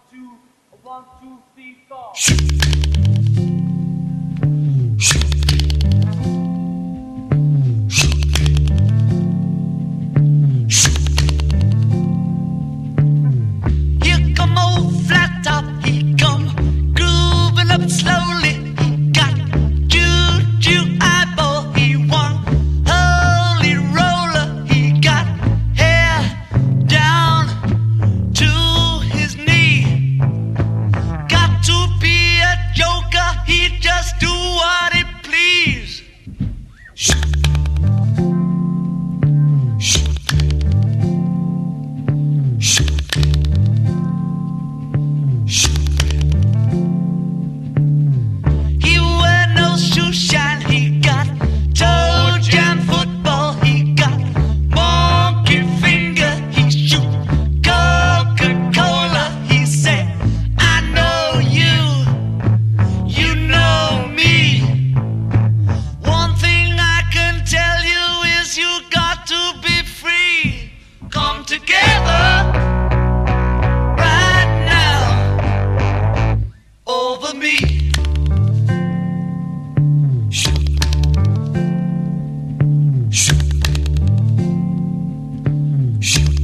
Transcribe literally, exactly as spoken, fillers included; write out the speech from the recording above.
two, one, two, three, four. Here come old flat top, he come grooving up slowly. He got juju eyeball, he won holy roller. He got hair down to his knee. Got to be a joker, he just do what he please. He wear no shoe shine, he got toe jam football, he got monkey finger, he shoot Coca-Cola, he say, I know you, you know me. One thing I can tell you is you got to be free. Come together right now over me. Shoot.